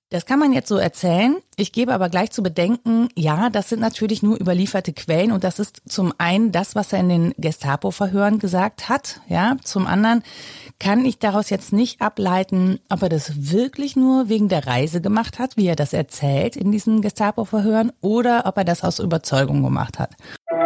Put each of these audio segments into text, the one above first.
Das kann man jetzt so erzählen. Ich gebe aber gleich zu bedenken, ja, das sind natürlich nur überlieferte Quellen und das ist zum einen das, was er in den Gestapo-Verhören gesagt hat. Ja, zum anderen kann ich daraus jetzt nicht ableiten, ob er das wirklich nur wegen der Reise gemacht hat, wie er das erzählt in diesen Gestapo-Verhören, oder ob er das aus Überzeugung gemacht hat.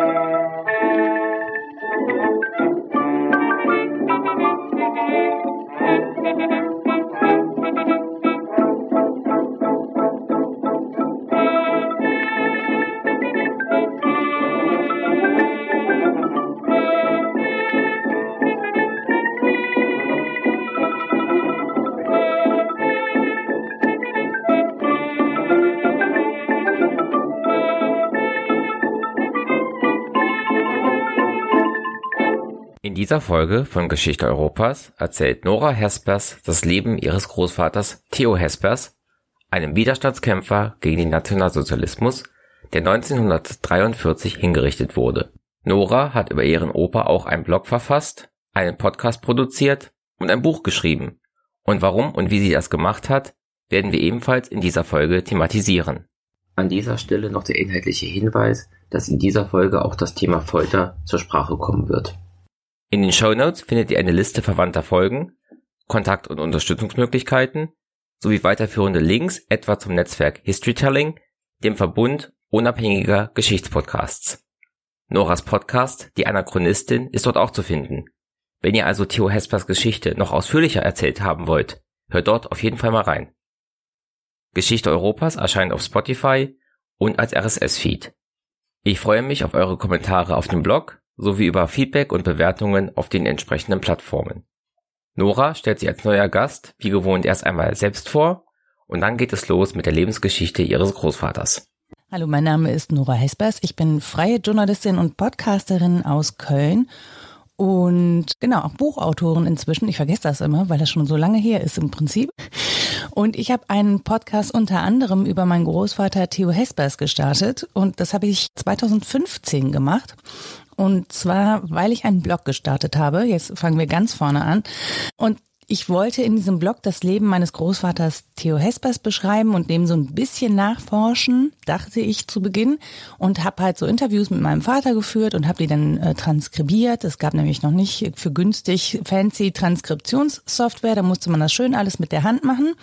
In dieser Folge von Geschichte Europas erzählt Nora Hespers das Leben ihres Großvaters Theo Hespers, einem Widerstandskämpfer gegen den Nationalsozialismus, der 1943 hingerichtet wurde. Nora hat über ihren Opa auch einen Blog verfasst, einen Podcast produziert und ein Buch geschrieben. Und warum und wie sie das gemacht hat, werden wir ebenfalls in dieser Folge thematisieren. An dieser Stelle noch der inhaltliche Hinweis, dass in dieser Folge auch das Thema Folter zur Sprache kommen wird. In den Shownotes findet ihr eine Liste verwandter Folgen, Kontakt- und Unterstützungsmöglichkeiten sowie weiterführende Links etwa zum Netzwerk Historytelling, dem Verbund unabhängiger Geschichtspodcasts. Noras Podcast, die Anachronistin, ist dort auch zu finden. Wenn ihr also Theo Hespers Geschichte noch ausführlicher erzählt haben wollt, hört dort auf jeden Fall mal rein. Geschichte Europas erscheint auf Spotify und als RSS-Feed. Ich freue mich auf eure Kommentare auf dem Blog sowie über Feedback und Bewertungen auf den entsprechenden Plattformen. Nora stellt sich als neuer Gast wie gewohnt erst einmal selbst vor und dann geht es los mit der Lebensgeschichte ihres Großvaters. Hallo, mein Name ist Nora Hespers. Ich bin freie Journalistin und Podcasterin aus Köln und auch Buchautorin inzwischen. Ich vergesse das immer, weil das schon so lange her ist im Prinzip. Und ich habe einen Podcast unter anderem über meinen Großvater Theo Hespers gestartet und das habe ich 2015 gemacht. Und zwar, weil ich einen Blog gestartet habe. Jetzt fangen wir ganz vorne an. Und ich wollte in diesem Blog das Leben meines Großvaters Theo Hespers beschreiben und dem so ein bisschen nachforschen, dachte ich zu Beginn. Und habe halt so Interviews mit meinem Vater geführt und habe die dann transkribiert. Es gab nämlich noch nicht für günstig fancy Transkriptionssoftware. Da musste man das schön alles mit der Hand machen.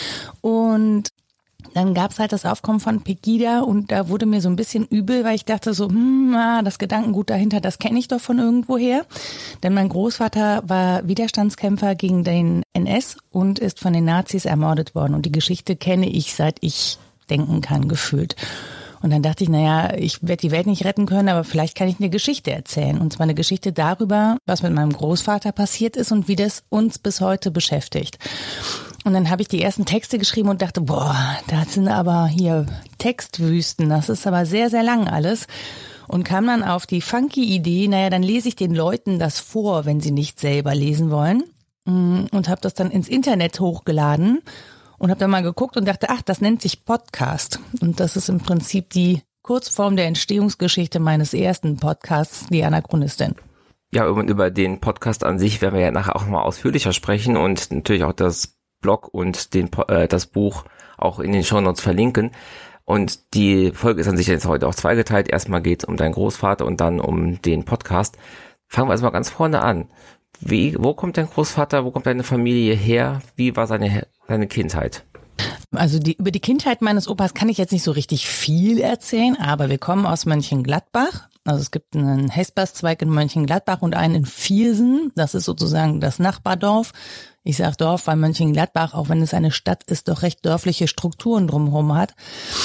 Und dann gab's halt das Aufkommen von Pegida und da wurde mir so ein bisschen übel, weil ich dachte so, das Gedankengut dahinter, das kenne ich doch von irgendwoher. Denn mein Großvater war Widerstandskämpfer gegen den NS und ist von den Nazis ermordet worden. Und die Geschichte kenne ich, seit ich denken kann, gefühlt. Und dann dachte ich, ich werde die Welt nicht retten können, aber vielleicht kann ich eine Geschichte erzählen. Und zwar eine Geschichte darüber, was mit meinem Großvater passiert ist und wie das uns bis heute beschäftigt. Und dann habe ich die ersten Texte geschrieben und dachte, da sind aber hier Textwüsten, das ist aber sehr, sehr lang alles. Und kam dann auf die funky Idee, dann lese ich den Leuten das vor, wenn sie nicht selber lesen wollen. Und habe das dann ins Internet hochgeladen und habe dann mal geguckt und dachte, das nennt sich Podcast. Und das ist im Prinzip die Kurzform der Entstehungsgeschichte meines ersten Podcasts, die Anachronistin. Ja, und über den Podcast an sich werden wir ja nachher auch nochmal ausführlicher sprechen und natürlich auch das Blog und das Buch auch in den Shownotes verlinken. Und die Folge ist an sich jetzt heute auch zweigeteilt. Erstmal geht es um deinen Großvater und dann um den Podcast. Fangen wir erstmal ganz vorne an. Wo kommt dein Großvater, wo kommt deine Familie her? Wie war seine Kindheit? Also über die Kindheit meines Opas kann ich jetzt nicht so richtig viel erzählen, aber wir kommen aus Mönchengladbach. Also es gibt einen Hespers-Zweig in Mönchengladbach und einen in Viersen. Das ist sozusagen das Nachbardorf. Ich sage Dorf, weil Mönchengladbach, auch wenn es eine Stadt ist, doch recht dörfliche Strukturen drumherum hat.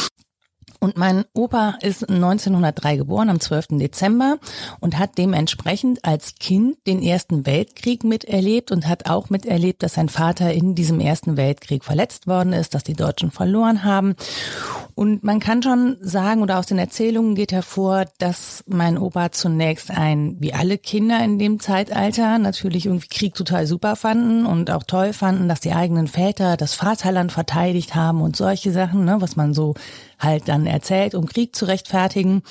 Und mein Opa ist 1903 geboren, am 12. Dezember und hat dementsprechend als Kind den Ersten Weltkrieg miterlebt und hat auch miterlebt, dass sein Vater in diesem Ersten Weltkrieg verletzt worden ist, dass die Deutschen verloren haben. Und man kann schon sagen, oder aus den Erzählungen geht hervor, dass mein Opa zunächst wie alle Kinder in dem Zeitalter, natürlich irgendwie Krieg total super fanden und auch toll fanden, dass die eigenen Väter das Vaterland verteidigt haben und solche Sachen, was man so halt dann erzählt, um Krieg zu rechtfertigen.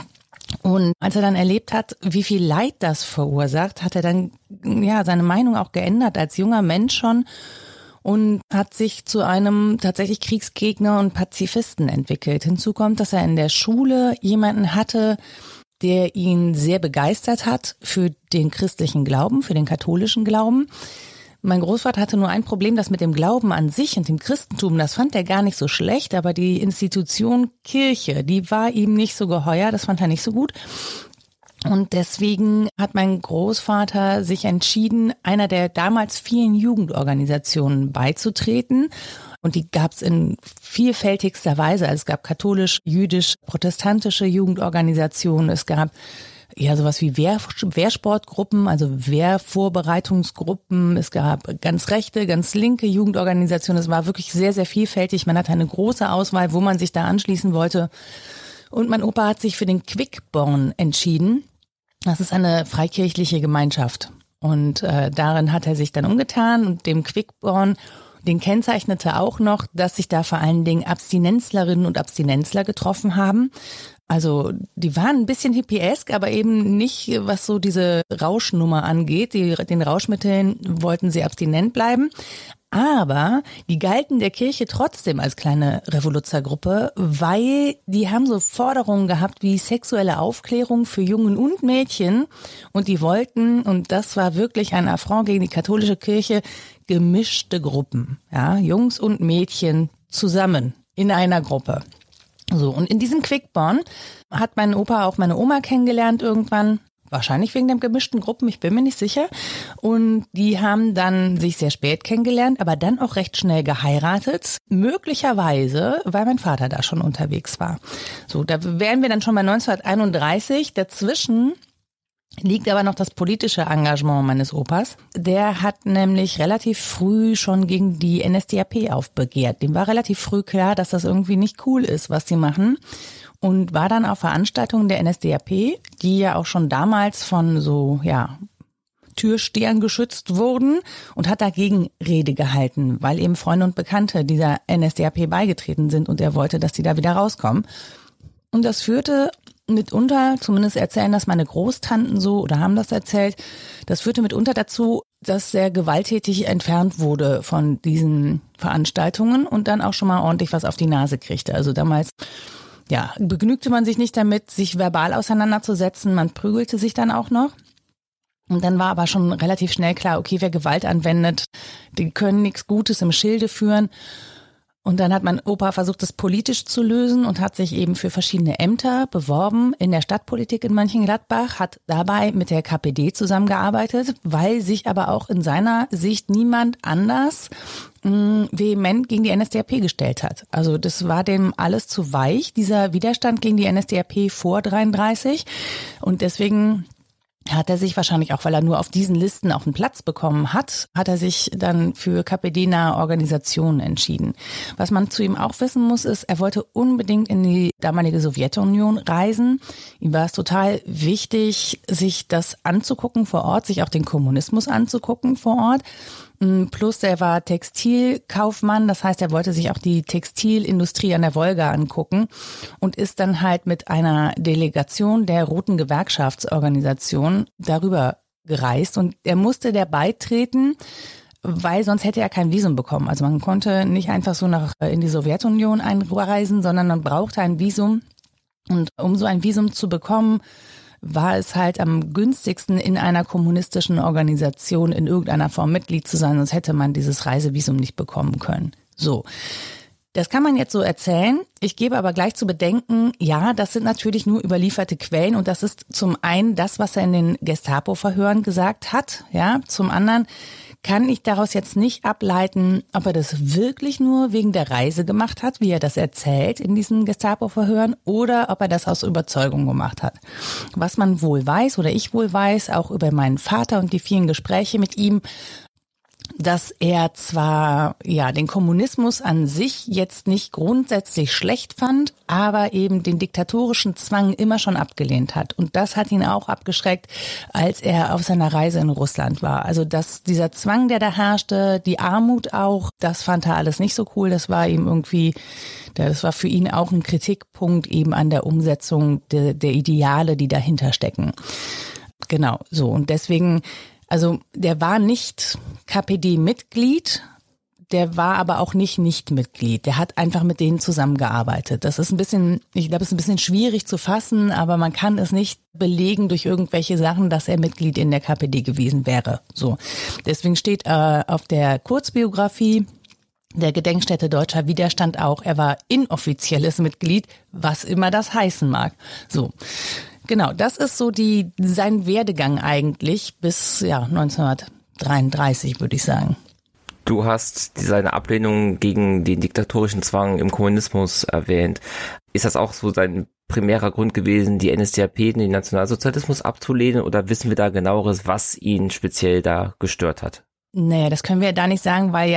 Und als er dann erlebt hat, wie viel Leid das verursacht, hat er dann seine Meinung auch geändert als junger Mensch schon und hat sich zu einem tatsächlich Kriegsgegner und Pazifisten entwickelt. Hinzu kommt, dass er in der Schule jemanden hatte, der ihn sehr begeistert hat für den christlichen Glauben, für den katholischen Glauben. Mein Großvater hatte nur ein Problem, das mit dem Glauben an sich und dem Christentum, das fand er gar nicht so schlecht, aber die Institution Kirche, die war ihm nicht so geheuer, das fand er nicht so gut. Und deswegen hat mein Großvater sich entschieden, einer der damals vielen Jugendorganisationen beizutreten. Und die gab es in vielfältigster Weise. Also es gab katholisch, jüdisch, protestantische Jugendorganisationen, es gab ja sowas wie Wehrsportgruppen, also Wehrvorbereitungsgruppen. Es gab ganz rechte, ganz linke Jugendorganisationen. Es war wirklich sehr, sehr vielfältig. Man hatte eine große Auswahl, wo man sich da anschließen wollte. Und mein Opa hat sich für den Quickborn entschieden. Das ist eine freikirchliche Gemeinschaft. Und darin hat er sich dann umgetan. Und dem Quickborn, den kennzeichnete auch noch, dass sich da vor allen Dingen Abstinenzlerinnen und Abstinenzler getroffen haben. Also die waren ein bisschen hippiesk, aber eben nicht, was so diese Rauschnummer angeht. Den Rauschmitteln wollten sie abstinent bleiben. Aber die galten der Kirche trotzdem als kleine Revoluzergruppe, weil die haben so Forderungen gehabt wie sexuelle Aufklärung für Jungen und Mädchen. Und die wollten, und das war wirklich ein Affront gegen die katholische Kirche, gemischte Gruppen. Ja, Jungs und Mädchen zusammen in einer Gruppe. So, und in diesem Quickborn hat mein Opa auch meine Oma kennengelernt irgendwann. Wahrscheinlich wegen den gemischten Gruppen, ich bin mir nicht sicher. Und die haben dann sich sehr spät kennengelernt, aber dann auch recht schnell geheiratet. Möglicherweise, weil mein Vater da schon unterwegs war. So, da wären wir dann schon bei 1931. Dazwischen liegt aber noch das politische Engagement meines Opas. Der hat nämlich relativ früh schon gegen die NSDAP aufbegehrt. Dem war relativ früh klar, dass das irgendwie nicht cool ist, was sie machen. Und war dann auf Veranstaltungen der NSDAP, die ja auch schon damals von so, ja, Türstehern geschützt wurden, und hat dagegen Rede gehalten, weil eben Freunde und Bekannte dieser NSDAP beigetreten sind und er wollte, dass die da wieder rauskommen. Und das führte mitunter, zumindest erzählen das meine Großtanten so oder haben das erzählt, das führte mitunter dazu, dass er gewalttätig entfernt wurde von diesen Veranstaltungen und dann auch schon mal ordentlich was auf die Nase kriegte. Also damals, ja, begnügte man sich nicht damit, sich verbal auseinanderzusetzen, man prügelte sich dann auch noch. Und dann war aber schon relativ schnell klar, okay, wer Gewalt anwendet, die können nichts Gutes im Schilde führen. Und dann hat mein Opa versucht, das politisch zu lösen und hat sich eben für verschiedene Ämter beworben in der Stadtpolitik in Mönchengladbach, hat dabei mit der KPD zusammengearbeitet, weil sich aber auch in seiner Sicht niemand anders vehement gegen die NSDAP gestellt hat. Also das war dem alles zu weich, dieser Widerstand gegen die NSDAP vor 33. Und deswegen hat er sich wahrscheinlich auch, weil er nur auf diesen Listen auch einen Platz bekommen hat, hat er sich dann für KPD-nahe Organisationen entschieden. Was man zu ihm auch wissen muss, ist, er wollte unbedingt in die damalige Sowjetunion reisen. Ihm war es total wichtig, sich das anzugucken vor Ort, sich auch den Kommunismus anzugucken vor Ort. Plus er war Textilkaufmann, das heißt, er wollte sich auch die Textilindustrie an der Wolga angucken und ist dann halt mit einer Delegation der Roten Gewerkschaftsorganisation darüber gereist und er musste der beitreten, weil sonst hätte er kein Visum bekommen. Also man konnte nicht einfach so in die Sowjetunion einreisen, sondern man brauchte ein Visum und um so ein Visum zu bekommen, war es halt am günstigsten, in einer kommunistischen Organisation in irgendeiner Form Mitglied zu sein, sonst hätte man dieses Reisevisum nicht bekommen können. So, das kann man jetzt so erzählen. Ich gebe aber gleich zu bedenken, ja, das sind natürlich nur überlieferte Quellen und das ist zum einen das, was er in den Gestapo-Verhören gesagt hat, ja, zum anderen kann ich daraus jetzt nicht ableiten, ob er das wirklich nur wegen der Reise gemacht hat, wie er das erzählt in diesen Gestapo-Verhören, oder ob er das aus Überzeugung gemacht hat. Was man wohl weiß oder ich wohl weiß, auch über meinen Vater und die vielen Gespräche mit ihm, dass er zwar ja den Kommunismus an sich jetzt nicht grundsätzlich schlecht fand, aber eben den diktatorischen Zwang immer schon abgelehnt hat. Und das hat ihn auch abgeschreckt, als er auf seiner Reise in Russland war. Also dieser Zwang, der da herrschte, die Armut auch, das fand er alles nicht so cool. Das war ihm irgendwie, das war für ihn auch ein Kritikpunkt eben an der Umsetzung der Ideale, die dahinter stecken. Genau, so. Und deswegen, also der war nicht KPD-Mitglied, der war aber auch nicht Mitglied. Der hat einfach mit denen zusammengearbeitet. Das ist ich glaube, es ist ein bisschen schwierig zu fassen, aber man kann es nicht belegen durch irgendwelche Sachen, dass er Mitglied in der KPD gewesen wäre. So. Deswegen steht auf der Kurzbiografie der Gedenkstätte Deutscher Widerstand auch, er war inoffizielles Mitglied, was immer das heißen mag. So. Genau, das ist so sein Werdegang eigentlich bis 1933, würde ich sagen. Du hast seine Ablehnung gegen den diktatorischen Zwang im Kommunismus erwähnt. Ist das auch so sein primärer Grund gewesen, die NSDAP, den Nationalsozialismus abzulehnen, oder wissen wir da genaueres, was ihn speziell da gestört hat? Naja, das können wir da nicht sagen, weil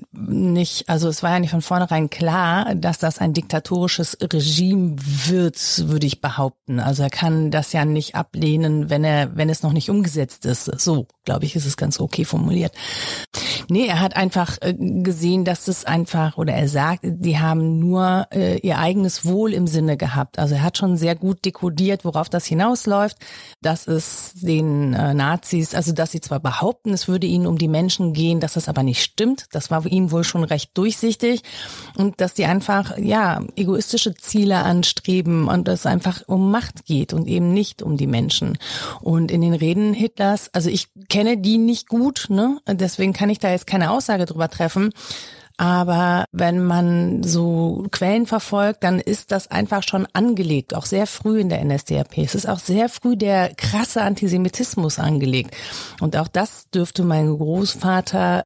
es war ja nicht von vornherein klar, dass das ein diktatorisches Regime wird, würde ich behaupten. Also er kann das ja nicht ablehnen, wenn es noch nicht umgesetzt ist. So, glaube ich, ist es ganz okay formuliert. Nee, er hat einfach gesehen, dass es einfach, oder er sagt, die haben nur ihr eigenes Wohl im Sinne gehabt. Also er hat schon sehr gut dekodiert, worauf das hinausläuft, dass es den Nazis, also dass sie zwar behaupten, es würde ihnen um die Menschen gehen, dass das aber nicht stimmt. Das war ihm wohl schon recht durchsichtig und dass die einfach, egoistische Ziele anstreben und es einfach um Macht geht und eben nicht um die Menschen. Und in den Reden Hitlers, also ich kenne die nicht gut, ne? Deswegen kann ich da jetzt keine Aussage drüber treffen. Aber wenn man so Quellen verfolgt, dann ist das einfach schon angelegt, auch sehr früh in der NSDAP. Es ist auch sehr früh der krasse Antisemitismus angelegt. Und auch das dürfte mein Großvater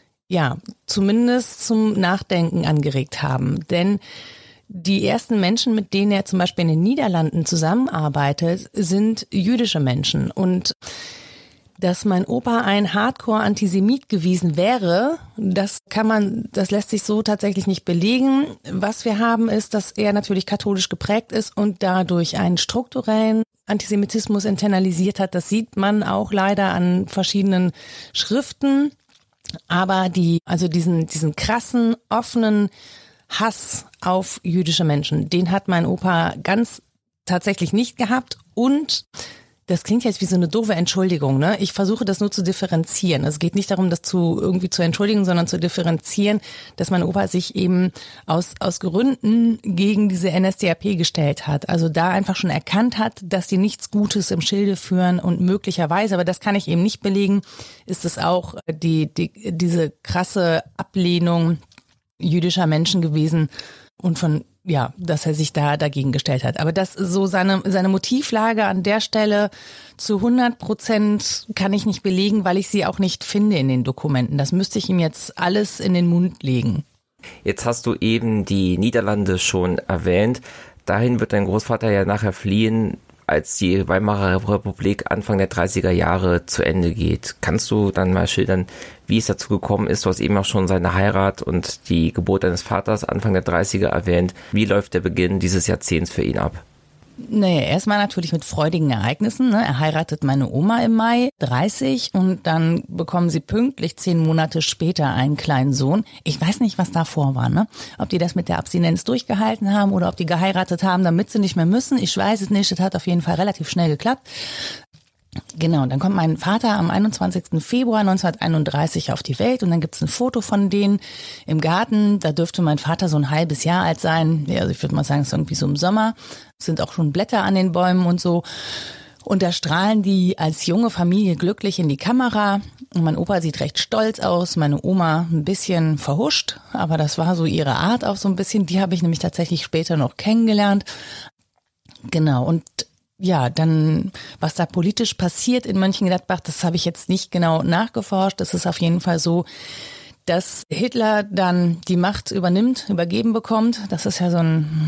zumindest zum Nachdenken angeregt haben. Denn die ersten Menschen, mit denen er zum Beispiel in den Niederlanden zusammenarbeitet, sind jüdische Menschen. Und dass mein Opa ein Hardcore-Antisemit gewesen wäre, das lässt sich so tatsächlich nicht belegen. Was wir haben ist, dass er natürlich katholisch geprägt ist und dadurch einen strukturellen Antisemitismus internalisiert hat. Das sieht man auch leider an verschiedenen Schriften. Aber diesen krassen, offenen Hass auf jüdische Menschen, den hat mein Opa ganz tatsächlich nicht gehabt. Und das klingt jetzt wie so eine doofe Entschuldigung, ne? Ich versuche das nur zu differenzieren. Es geht nicht darum, das irgendwie zu entschuldigen, sondern zu differenzieren, dass mein Opa sich eben aus Gründen gegen diese NSDAP gestellt hat. Also da einfach schon erkannt hat, dass die nichts Gutes im Schilde führen und möglicherweise, aber das kann ich eben nicht belegen, ist es auch diese krasse Ablehnung jüdischer Menschen gewesen und dass er sich da dagegen gestellt hat. Aber das so seine Motivlage an der Stelle zu 100% kann ich nicht belegen, weil ich sie auch nicht finde in den Dokumenten. Das müsste ich ihm jetzt alles in den Mund legen. Jetzt hast du eben die Niederlande schon erwähnt. Dahin wird dein Großvater ja nachher fliehen, als die Weimarer Republik Anfang der 30er Jahre zu Ende geht. Kannst du dann mal schildern, wie es dazu gekommen ist? Du hast eben auch schon seine Heirat und die Geburt deines Vaters Anfang der 30er erwähnt. Wie läuft der Beginn dieses Jahrzehnts für ihn ab? Naja, erstmal natürlich mit freudigen Ereignissen. Ne? Er heiratet meine Oma im Mai 30 und dann bekommen sie pünktlich 10 Monate später einen kleinen Sohn. Ich weiß nicht, was davor war, ne? Ob die das mit der Abstinenz durchgehalten haben oder ob die geheiratet haben, damit sie nicht mehr müssen. Ich weiß es nicht. Das hat auf jeden Fall relativ schnell geklappt. Genau, dann kommt mein Vater am 21. Februar 1931 auf die Welt und dann gibt's ein Foto von denen im Garten. Da dürfte mein Vater so ein halbes Jahr alt sein. Ja, also ich würde mal sagen, es ist irgendwie so im Sommer. Es sind auch schon Blätter an den Bäumen und so. Und da strahlen die als junge Familie glücklich in die Kamera. Und mein Opa sieht recht stolz aus, meine Oma ein bisschen verhuscht. Aber das war so ihre Art auch so ein bisschen. Die habe ich nämlich tatsächlich später noch kennengelernt. Genau, und ja, dann, was da politisch passiert in Mönchengladbach, das habe ich jetzt nicht genau nachgeforscht. Das ist auf jeden Fall so, dass Hitler dann die Macht übergeben bekommt. Das ist ja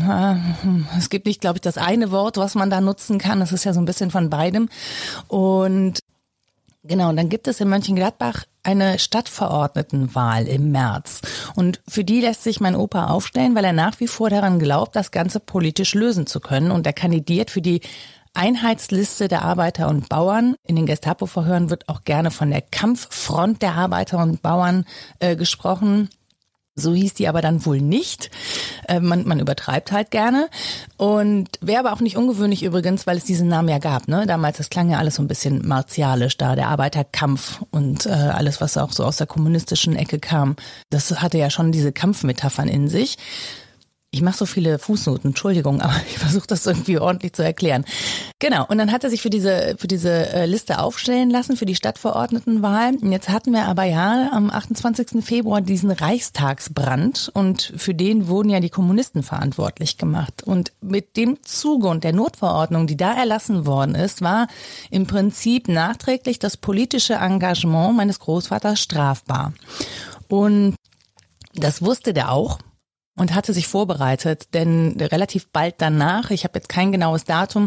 es gibt nicht, glaube ich, das eine Wort, was man da nutzen kann. Das ist ja so ein bisschen von beidem. Und genau, und dann gibt es in Mönchengladbach eine Stadtverordnetenwahl im März. Und für die lässt sich mein Opa aufstellen, weil er nach wie vor daran glaubt, das Ganze politisch lösen zu können. Und er kandidiert für die Einheitsliste der Arbeiter und Bauern. In den Gestapo-Verhören wird auch gerne von der Kampffront der Arbeiter und Bauern gesprochen. So hieß die aber dann wohl nicht. Man übertreibt halt gerne. Und wäre aber auch nicht ungewöhnlich übrigens, weil es diesen Namen ja gab. Ne? Damals, das klang ja alles so ein bisschen martialisch da, der Arbeiterkampf und alles, was auch so aus der kommunistischen Ecke kam. Das hatte ja schon diese Kampfmetaphern in sich. Ich mache so viele Fußnoten, Entschuldigung, aber ich versuche das irgendwie ordentlich zu erklären. Genau, und dann hat er sich für diese Liste aufstellen lassen, für die Stadtverordnetenwahl. Und jetzt hatten wir aber ja am 28. Februar diesen Reichstagsbrand und für den wurden ja die Kommunisten verantwortlich gemacht. Und mit dem Zuge und der Notverordnung, die da erlassen worden ist, war im Prinzip nachträglich das politische Engagement meines Großvaters strafbar. Und das wusste der auch. Und hatte sich vorbereitet, denn relativ bald danach, ich habe jetzt kein genaues Datum,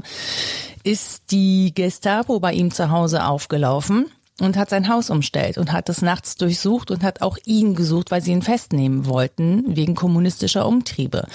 ist die Gestapo bei ihm zu Hause aufgelaufen und hat sein Haus umstellt und hat es nachts durchsucht und hat auch ihn gesucht, weil sie ihn festnehmen wollten wegen kommunistischer Umtriebe.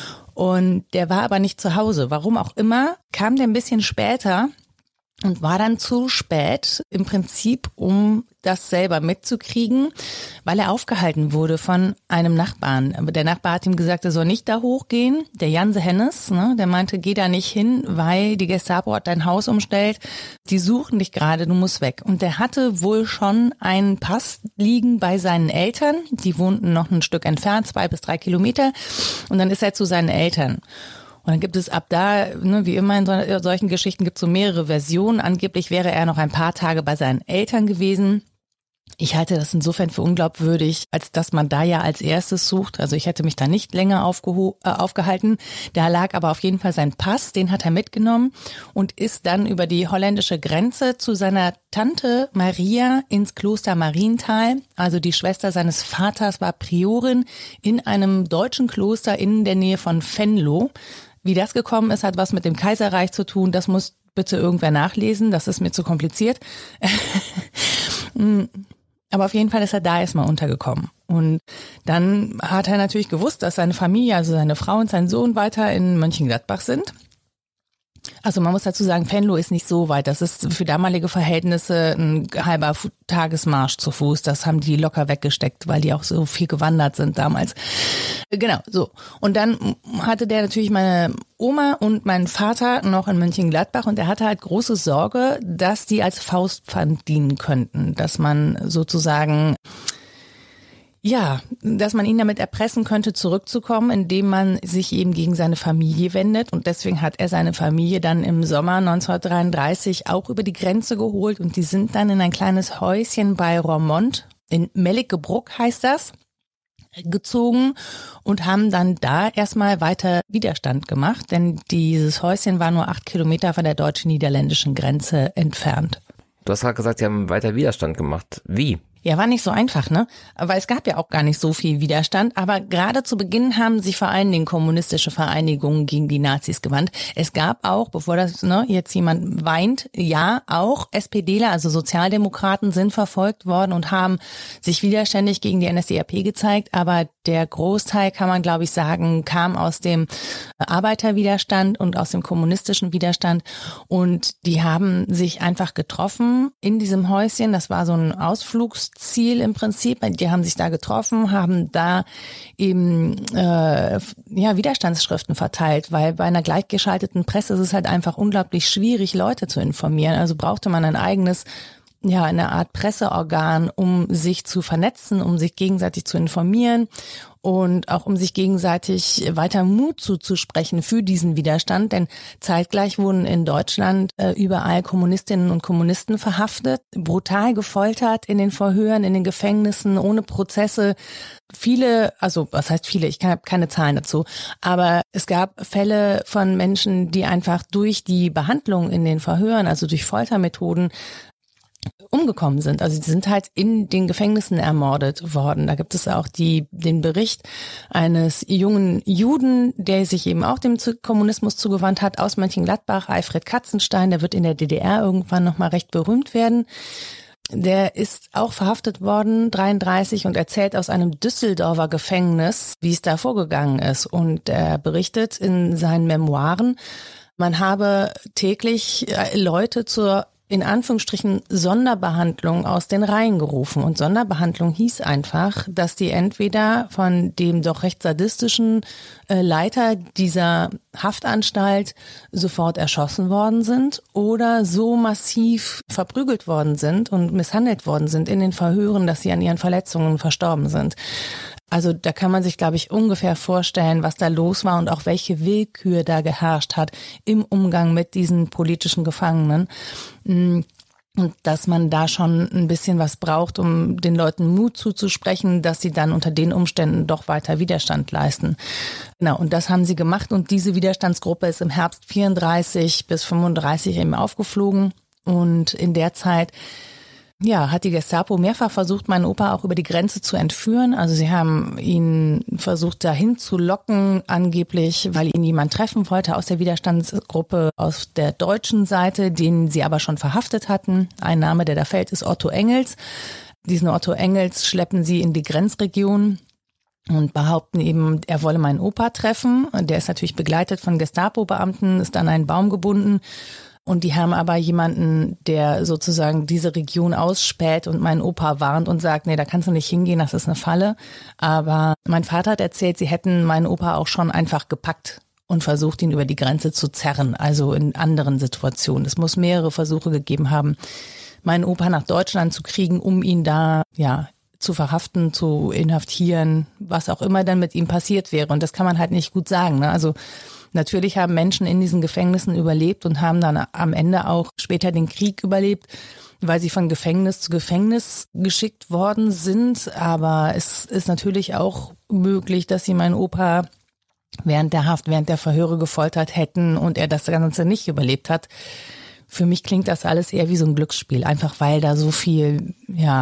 Und der war aber nicht zu Hause. Warum auch immer, kam der ein bisschen später und war dann zu spät im Prinzip, um das selber mitzukriegen, weil er aufgehalten wurde von einem Nachbarn. Aber der Nachbar hat ihm gesagt, er soll nicht da hochgehen. Der Janse Hennes, ne, der meinte, geh da nicht hin, weil die Gestapo hat dein Haus umstellt. Die suchen dich gerade, du musst weg. Und der hatte wohl schon einen Pass liegen bei seinen Eltern. Die wohnten noch ein Stück entfernt, 2 bis 3 Kilometer. Und dann ist er zu seinen Eltern. Und dann gibt es ab da, ne, wie immer in solchen Geschichten, gibt es so mehrere Versionen. Angeblich wäre er noch ein paar Tage bei seinen Eltern gewesen. Ich halte das insofern für unglaubwürdig, als dass man da ja als erstes sucht. Also ich hätte mich da nicht länger aufgehalten. Da lag aber auf jeden Fall sein Pass, den hat er mitgenommen und ist dann über die holländische Grenze zu seiner Tante Maria ins Kloster Marienthal. Also die Schwester seines Vaters war Priorin in einem deutschen Kloster in der Nähe von Venlo. Wie das gekommen ist, hat was mit dem Kaiserreich zu tun. Das muss bitte irgendwer nachlesen. Das ist mir zu kompliziert. Aber auf jeden Fall ist er da erstmal untergekommen. Und dann hat er natürlich gewusst, dass seine Familie, also seine Frau und sein Sohn weiter in Mönchengladbach sind. Also man muss dazu sagen, Venlo ist nicht so weit. Das ist für damalige Verhältnisse ein halber Tagesmarsch zu Fuß. Das haben die locker weggesteckt, weil die auch so viel gewandert sind damals. Genau, so. Und dann hatte der natürlich meine Oma und meinen Vater noch in Mönchengladbach und er hatte halt große Sorge, dass die als Faustpfand dienen könnten. Dass man sozusagen... Ja, dass man ihn damit erpressen könnte, zurückzukommen, indem man sich eben gegen seine Familie wendet. Und deswegen hat er seine Familie dann im Sommer 1933 auch über die Grenze geholt. Und die sind dann in ein kleines Häuschen bei Roermond, in Mellickebroek heißt das, gezogen und haben dann da erstmal weiter Widerstand gemacht. Denn dieses Häuschen war nur 8 Kilometer von der deutsch-niederländischen Grenze entfernt. Du hast gerade gesagt, sie haben weiter Widerstand gemacht. Wie? Ja, war nicht so einfach, ne? Weil es gab ja auch gar nicht so viel Widerstand. Aber gerade zu Beginn haben sich vor allen Dingen kommunistische Vereinigungen gegen die Nazis gewandt. Es gab auch, bevor das jetzt jemand weint, ja, auch SPDler, also Sozialdemokraten, sind verfolgt worden und haben sich widerständig gegen die NSDAP gezeigt. Aber der Großteil, kann man glaube ich sagen, kam aus dem Arbeiterwiderstand und aus dem kommunistischen Widerstand. Und die haben sich einfach getroffen in diesem Häuschen. Das war so ein Ausflugsziel im Prinzip. Die haben sich da getroffen, haben da eben Widerstandsschriften verteilt, weil bei einer gleichgeschalteten Presse ist es halt einfach unglaublich schwierig, Leute zu informieren. Also brauchte man ein eigenes, eine Art Presseorgan, um sich zu vernetzen, um sich gegenseitig zu informieren und auch um sich gegenseitig weiter Mut zuzusprechen für diesen Widerstand. Denn zeitgleich wurden in Deutschland überall Kommunistinnen und Kommunisten verhaftet, brutal gefoltert in den Verhören, in den Gefängnissen, ohne Prozesse. Viele, also was heißt viele, ich habe keine Zahlen dazu, aber es gab Fälle von Menschen, die einfach durch die Behandlung in den Verhören, also durch Foltermethoden, umgekommen sind. Also die sind halt in den Gefängnissen ermordet worden. Da gibt es auch den Bericht eines jungen Juden, der sich eben auch dem Kommunismus zugewandt hat, aus Mönchengladbach, Alfred Katzenstein, der wird in der DDR irgendwann nochmal recht berühmt werden. Der ist auch verhaftet worden, 1933, und erzählt aus einem Düsseldorfer Gefängnis, wie es da vorgegangen ist. Und er berichtet in seinen Memoiren, man habe täglich Leute zur in Anführungsstrichen Sonderbehandlung aus den Reihen gerufen. Und Sonderbehandlung hieß einfach, dass die entweder von dem doch recht sadistischen Leiter dieser Haftanstalt sofort erschossen worden sind oder so massiv verprügelt worden sind und misshandelt worden sind in den Verhören, dass sie an ihren Verletzungen verstorben sind. Also da kann man sich, glaube ich, ungefähr vorstellen, was da los war und auch welche Willkür da geherrscht hat im Umgang mit diesen politischen Gefangenen. Und dass man da schon ein bisschen was braucht, um den Leuten Mut zuzusprechen, dass sie dann unter den Umständen doch weiter Widerstand leisten. Genau, und das haben sie gemacht und diese Widerstandsgruppe ist im Herbst 34 bis 35 eben aufgeflogen und in der Zeit hat die Gestapo mehrfach versucht, meinen Opa auch über die Grenze zu entführen. Also sie haben ihn versucht, dahin zu locken, angeblich, weil ihn jemand treffen wollte aus der Widerstandsgruppe aus der deutschen Seite, den sie aber schon verhaftet hatten. Ein Name, der da fällt, ist Otto Engels. Diesen Otto Engels schleppen sie in die Grenzregion und behaupten eben, er wolle meinen Opa treffen. Der ist natürlich begleitet von Gestapo-Beamten, ist an einen Baum gebunden. Und die haben aber jemanden, der sozusagen diese Region ausspäht und meinen Opa warnt und sagt, nee, da kannst du nicht hingehen, das ist eine Falle. Aber mein Vater hat erzählt, sie hätten meinen Opa auch schon einfach gepackt und versucht, ihn über die Grenze zu zerren, also in anderen Situationen. Es muss mehrere Versuche gegeben haben, meinen Opa nach Deutschland zu kriegen, um ihn da, zu verhaften, zu inhaftieren, was auch immer dann mit ihm passiert wäre. Und das kann man halt nicht gut sagen, ne? Also natürlich haben Menschen in diesen Gefängnissen überlebt und haben dann am Ende auch später den Krieg überlebt, weil sie von Gefängnis zu Gefängnis geschickt worden sind. Aber es ist natürlich auch möglich, dass sie meinen Opa während der Haft, während der Verhöre gefoltert hätten und er das Ganze nicht überlebt hat. Für mich klingt das alles eher wie so ein Glücksspiel, einfach weil da so viel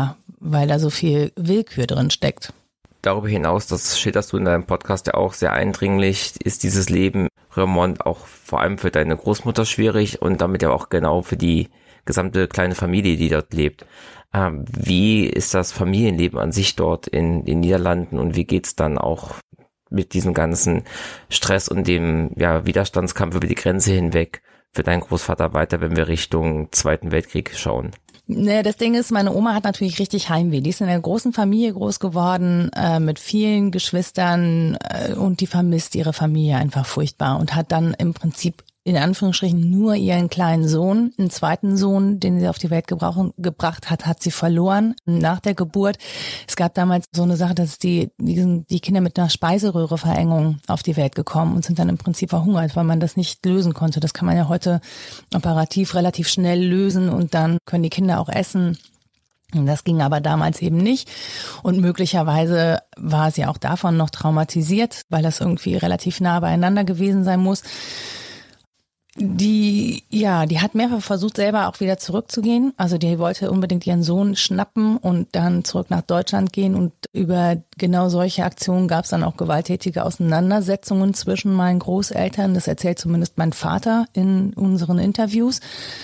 Willkür drin steckt. Darüber hinaus, das schilderst du in deinem Podcast ja auch sehr eindringlich, ist dieses Leben Remont auch vor allem für deine Großmutter schwierig und damit ja auch genau für die gesamte kleine Familie, die dort lebt. Wie ist das Familienleben an sich dort in den Niederlanden und wie geht's dann auch mit diesem ganzen Stress und dem Widerstandskampf über die Grenze hinweg für deinen Großvater weiter, wenn wir Richtung Zweiten Weltkrieg schauen? Das Ding ist, meine Oma hat natürlich richtig Heimweh. Die ist in einer großen Familie groß geworden, mit vielen Geschwistern und die vermisst ihre Familie einfach furchtbar und hat dann im Prinzip in Anführungsstrichen nur ihren kleinen Sohn, einen zweiten Sohn, den sie auf die Welt gebracht hat sie verloren nach der Geburt. Es gab damals so eine Sache, dass die Kinder mit einer Speiseröhreverengung auf die Welt gekommen und sind dann im Prinzip verhungert, weil man das nicht lösen konnte. Das kann man ja heute operativ relativ schnell lösen und dann können die Kinder auch essen. Das ging aber damals eben nicht und möglicherweise war sie auch davon noch traumatisiert, weil das irgendwie relativ nah beieinander gewesen sein muss. Die hat mehrfach versucht, selber auch wieder zurückzugehen. Also die wollte unbedingt ihren Sohn schnappen und dann zurück nach Deutschland gehen. Und über genau solche Aktionen gab es dann auch gewalttätige Auseinandersetzungen zwischen meinen Großeltern. Das erzählt zumindest mein Vater in unseren Interviews.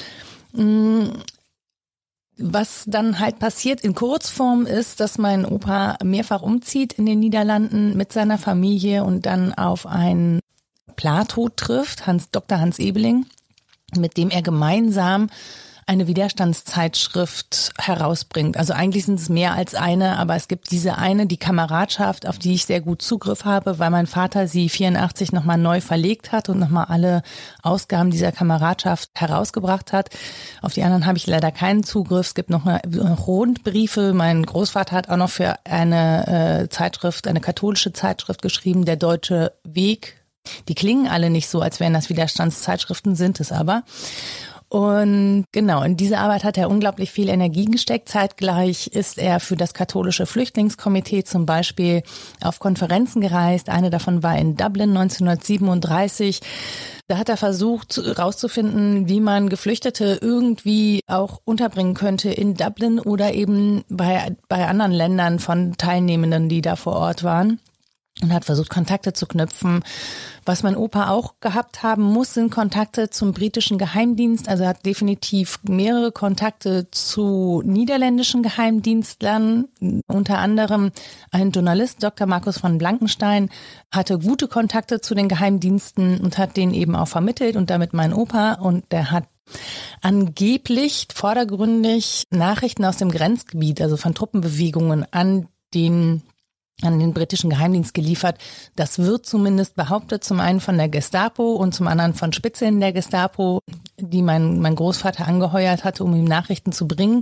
Was dann halt passiert in Kurzform ist, dass mein Opa mehrfach umzieht in den Niederlanden mit seiner Familie und dann auf einen Plato trifft, Dr. Hans Ebeling, mit dem er gemeinsam eine Widerstandszeitschrift herausbringt. Also eigentlich sind es mehr als eine, aber es gibt diese eine, die Kameradschaft, auf die ich sehr gut Zugriff habe, weil mein Vater sie 84 nochmal neu verlegt hat und nochmal alle Ausgaben dieser Kameradschaft herausgebracht hat. Auf die anderen habe ich leider keinen Zugriff. Es gibt noch Rundbriefe. Mein Großvater hat auch noch für eine Zeitschrift, eine katholische Zeitschrift geschrieben, Der Deutsche Weg. Die klingen alle nicht so, als wären das Widerstandszeitschriften, sind es aber. Und genau, in diese Arbeit hat er unglaublich viel Energie gesteckt. Zeitgleich ist er für das katholische Flüchtlingskomitee zum Beispiel auf Konferenzen gereist. Eine davon war in Dublin 1937. Da hat er versucht herauszufinden, wie man Geflüchtete irgendwie auch unterbringen könnte in Dublin oder eben bei anderen Ländern von Teilnehmenden, die da vor Ort waren. Und hat versucht, Kontakte zu knüpfen. Was mein Opa auch gehabt haben muss, sind Kontakte zum britischen Geheimdienst. Also er hat definitiv mehrere Kontakte zu niederländischen Geheimdienstlern. Unter anderem ein Journalist, Dr. Markus von Blankenstein, hatte gute Kontakte zu den Geheimdiensten und hat denen eben auch vermittelt und damit mein Opa. Und der hat Angeblich vordergründig Nachrichten aus dem Grenzgebiet, also von Truppenbewegungen an den britischen Geheimdienst geliefert. Das wird zumindest behauptet, zum einen von der Gestapo und zum anderen von Spitzeln der Gestapo, die mein Großvater angeheuert hatte, um ihm Nachrichten zu bringen.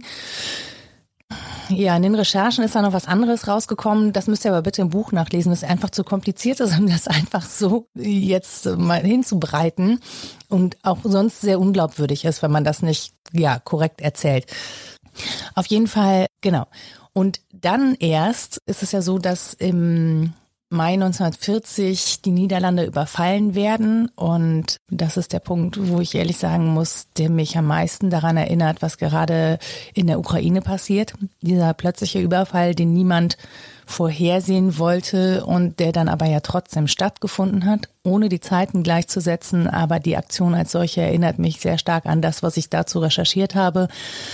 Ja, in den Recherchen ist da noch was anderes rausgekommen. Das müsst ihr aber bitte im Buch nachlesen. Das ist einfach zu kompliziert, um das einfach so jetzt mal hinzubreiten und auch sonst sehr unglaubwürdig ist, wenn man das nicht korrekt erzählt. Auf jeden Fall, genau. Und dann erst ist es ja so, dass im Mai 1940 die Niederlande überfallen werden. Und das ist der Punkt, wo ich ehrlich sagen muss, der mich am meisten daran erinnert, was gerade in der Ukraine passiert. Dieser plötzliche Überfall, den niemand vorhersehen wollte und der dann aber ja trotzdem stattgefunden hat, ohne die Zeiten gleichzusetzen. Aber die Aktion als solche erinnert mich sehr stark an das, was ich dazu recherchiert habe.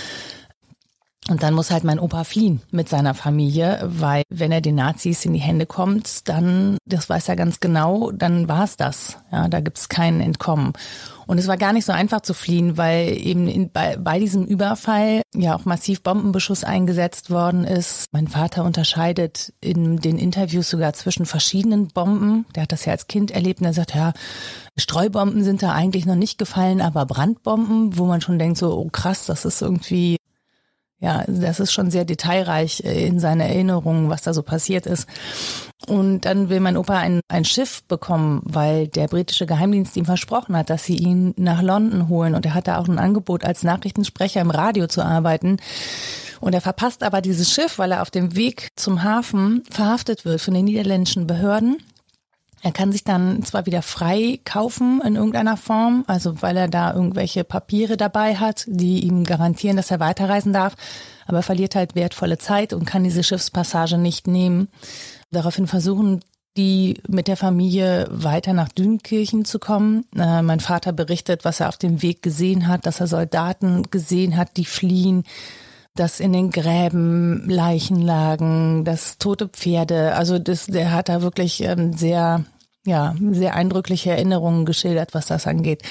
Und dann muss halt mein Opa fliehen mit seiner Familie, weil wenn er den Nazis in die Hände kommt, dann, das weiß er ganz genau, dann war es das. Ja, da gibt's kein Entkommen. Und es war gar nicht so einfach zu fliehen, weil eben bei diesem Überfall ja auch massiv Bombenbeschuss eingesetzt worden ist. Mein Vater unterscheidet in den Interviews sogar zwischen verschiedenen Bomben. Der hat das ja als Kind erlebt und er sagt, ja, Streubomben sind da eigentlich noch nicht gefallen, aber Brandbomben, wo man schon denkt so, oh krass, das ist irgendwie... Ja, das ist schon sehr detailreich in seiner Erinnerungen, was da so passiert ist. Und dann will mein Opa ein Schiff bekommen, weil der britische Geheimdienst ihm versprochen hat, dass sie ihn nach London holen. Und er hat da auch ein Angebot, als Nachrichtensprecher im Radio zu arbeiten. Und er verpasst aber dieses Schiff, weil er auf dem Weg zum Hafen verhaftet wird von den niederländischen Behörden. Er kann sich dann zwar wieder frei kaufen in irgendeiner Form, also weil er da irgendwelche Papiere dabei hat, die ihm garantieren, dass er weiterreisen darf, aber er verliert halt wertvolle Zeit und kann diese Schiffspassage nicht nehmen. Daraufhin versuchen die mit der Familie weiter nach Dünkirchen zu kommen. Mein Vater berichtet, was er auf dem Weg gesehen hat, dass er Soldaten gesehen hat, die fliehen, dass in den Gräben Leichen lagen, dass tote Pferde, also der hat da wirklich sehr eindrückliche Erinnerungen geschildert, was das angeht.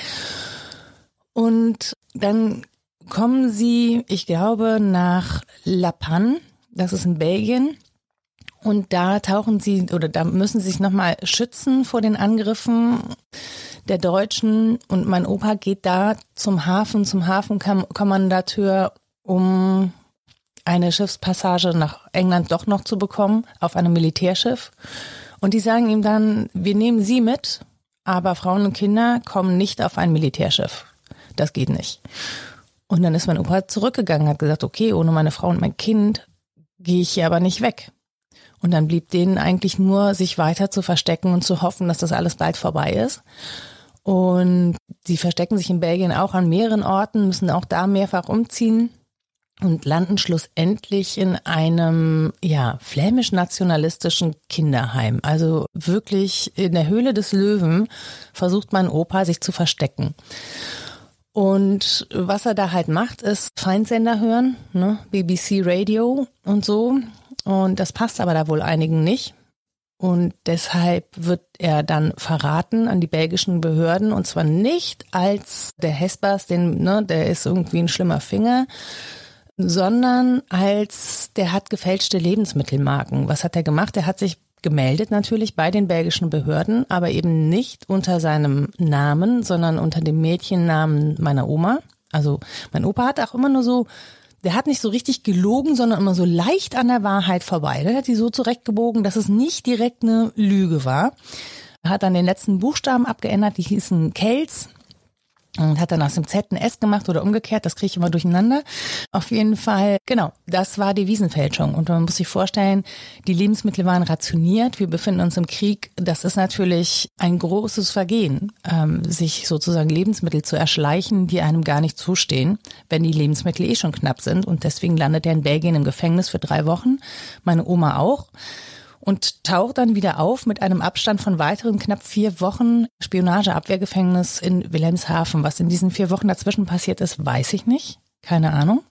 Und dann kommen sie, ich glaube, nach La Panne, das ist in Belgien, und da da müssen sie sich nochmal schützen vor den Angriffen der Deutschen, und mein Opa geht da zum Hafenkommandateur, um eine Schiffspassage nach England doch noch zu bekommen, auf einem Militärschiff. Und die sagen ihm dann, wir nehmen Sie mit, aber Frauen und Kinder kommen nicht auf ein Militärschiff. Das geht nicht. Und dann ist mein Opa zurückgegangen, hat gesagt, okay, ohne meine Frau und mein Kind gehe ich hier aber nicht weg. Und dann blieb denen eigentlich nur, sich weiter zu verstecken und zu hoffen, dass das alles bald vorbei ist. Und sie verstecken sich in Belgien auch an mehreren Orten, müssen auch da mehrfach umziehen und landen schlussendlich in einem, flämisch-nationalistischen Kinderheim. Also wirklich in der Höhle des Löwen versucht mein Opa, sich zu verstecken. Und was er da halt macht, ist Feindsender hören, ne? BBC Radio und so. Und das passt aber da wohl einigen nicht. Und deshalb wird er dann verraten an die belgischen Behörden, und zwar nicht als der Hespers, der ist irgendwie ein schlimmer Finger, sondern als der hat gefälschte Lebensmittelmarken. Was hat er gemacht? Er hat sich gemeldet natürlich bei den belgischen Behörden, aber eben nicht unter seinem Namen, sondern unter dem Mädchennamen meiner Oma. Also mein Opa hat auch immer nur so, der hat nicht so richtig gelogen, sondern immer so leicht an der Wahrheit vorbei. Der hat die so zurechtgebogen, dass es nicht direkt eine Lüge war. Er hat dann den letzten Buchstaben abgeändert, die hießen Kels. Und hat dann aus dem Z ein S gemacht oder umgekehrt, das kriege ich immer durcheinander. Auf jeden Fall, genau, das war Devisenfälschung. Und man muss sich vorstellen, die Lebensmittel waren rationiert, wir befinden uns im Krieg. Das ist natürlich ein großes Vergehen, sich sozusagen Lebensmittel zu erschleichen, die einem gar nicht zustehen, wenn die Lebensmittel eh schon knapp sind. Und deswegen landet er in Belgien im Gefängnis für 3 Wochen, meine Oma auch. Und taucht dann wieder auf mit einem Abstand von weiteren knapp 4 Wochen Spionageabwehrgefängnis in Wilhelmshaven. Was in diesen 4 Wochen dazwischen passiert ist, weiß ich nicht. Keine Ahnung.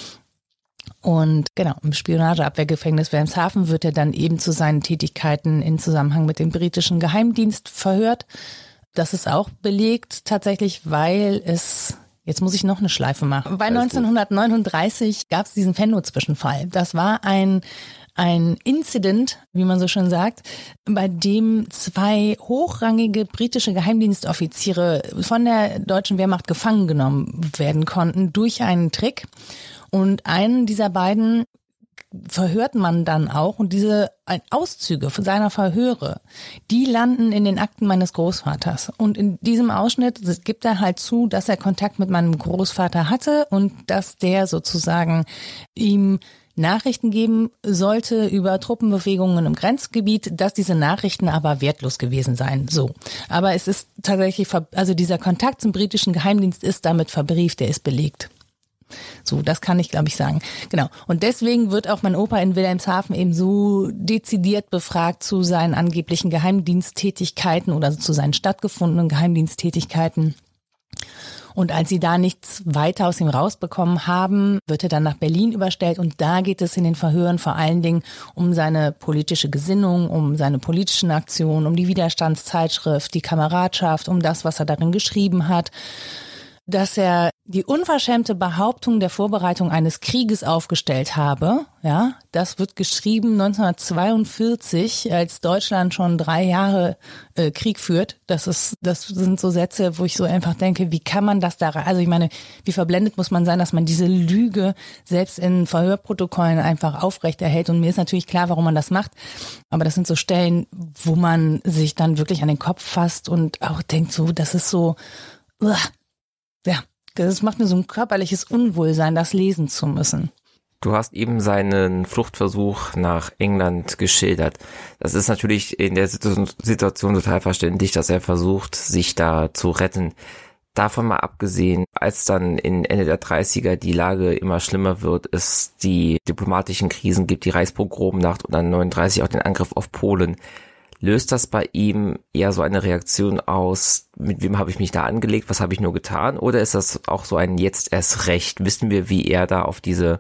Und genau, im Spionageabwehrgefängnis Wilhelmshaven wird er dann eben zu seinen Tätigkeiten in Zusammenhang mit dem britischen Geheimdienst verhört. Das ist auch belegt tatsächlich, weil es Jetzt muss ich noch eine Schleife machen. Bei Alles 1939 gab es diesen Venlo-Zwischenfall. Das war ein Incident, wie man so schön sagt, bei dem 2 hochrangige britische Geheimdienstoffiziere von der deutschen Wehrmacht gefangen genommen werden konnten durch einen Trick. Und einen dieser beiden verhört man dann auch, und diese Auszüge von seiner Verhöre, die landen in den Akten meines Großvaters. Und in diesem Ausschnitt gibt er halt zu, dass er Kontakt mit meinem Großvater hatte und dass der sozusagen ihm Nachrichten geben sollte über Truppenbewegungen im Grenzgebiet, dass diese Nachrichten aber wertlos gewesen seien. So. Aber es ist tatsächlich, also dieser Kontakt zum britischen Geheimdienst ist damit verbrieft, der ist belegt. So, das kann ich, glaube ich, sagen. Genau. Und deswegen wird auch mein Opa in Wilhelmshaven eben so dezidiert befragt zu seinen angeblichen Geheimdiensttätigkeiten oder zu seinen stattgefundenen Geheimdiensttätigkeiten. Und als sie da nichts weiter aus ihm rausbekommen haben, wird er dann nach Berlin überstellt. Und da geht es in den Verhören vor allen Dingen um seine politische Gesinnung, um seine politischen Aktionen, um die Widerstandszeitschrift, die Kameradschaft, um das, was er darin geschrieben hat. Dass er die unverschämte Behauptung der Vorbereitung eines Krieges aufgestellt habe, ja, das wird geschrieben 1942, als Deutschland schon 3 Jahre Krieg führt. Das sind so Sätze, wo ich so einfach denke, wie kann man das da, also ich meine, wie verblendet muss man sein, dass man diese Lüge selbst in Verhörprotokollen einfach aufrechterhält. Und mir ist natürlich klar, warum man das macht. Aber das sind so Stellen, wo man sich dann wirklich an den Kopf fasst und auch denkt so, das ist so, ja, das macht mir so ein körperliches Unwohlsein, das lesen zu müssen. Du hast eben seinen Fluchtversuch nach England geschildert. Das ist natürlich in der Situation total verständlich, dass er versucht, sich da zu retten. Davon mal abgesehen, als dann in Ende der 30er die Lage immer schlimmer wird, es die diplomatischen Krisen gibt, die Reichspogromnacht und dann 39 auch den Angriff auf Polen. Löst das bei ihm eher so eine Reaktion aus, mit wem habe ich mich da angelegt, was habe ich nur getan? Oder ist das auch so ein jetzt erst recht? Wissen wir, wie er da auf diese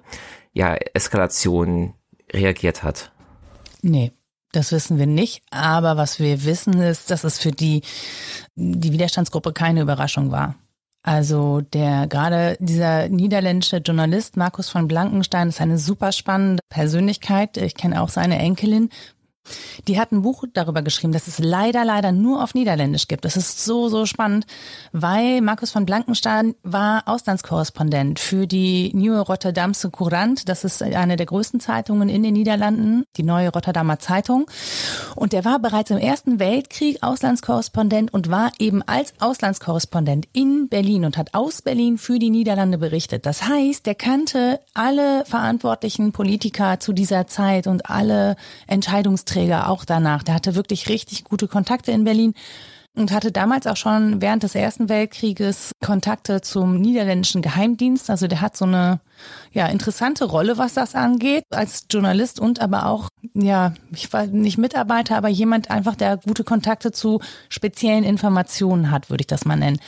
Eskalation reagiert hat? Nee, das wissen wir nicht. Aber was wir wissen ist, dass es für die Widerstandsgruppe keine Überraschung war. Also gerade dieser niederländische Journalist Marcus von Blankenstein ist eine super spannende Persönlichkeit. Ich kenne auch seine Enkelin. Die hat ein Buch darüber geschrieben, dass es leider nur auf Niederländisch gibt. Das ist so spannend, weil Marcus von Blankenstein war Auslandskorrespondent für die Nieuwe Rotterdamse Courant. Das ist eine der größten Zeitungen in den Niederlanden, die Neue Rotterdamer Zeitung. Und der war bereits im Ersten Weltkrieg Auslandskorrespondent und war eben als Auslandskorrespondent in Berlin und hat aus Berlin für die Niederlande berichtet. Das heißt, der kannte alle verantwortlichen Politiker zu dieser Zeit und alle Entscheidungsträger auch danach. Der hatte wirklich richtig gute Kontakte in Berlin und hatte damals auch schon während des Ersten Weltkrieges Kontakte zum niederländischen Geheimdienst. Also der hat so eine interessante Rolle, was das angeht, als Journalist und aber auch, ich war nicht Mitarbeiter, aber jemand einfach, der gute Kontakte zu speziellen Informationen hat, würde ich das mal nennen.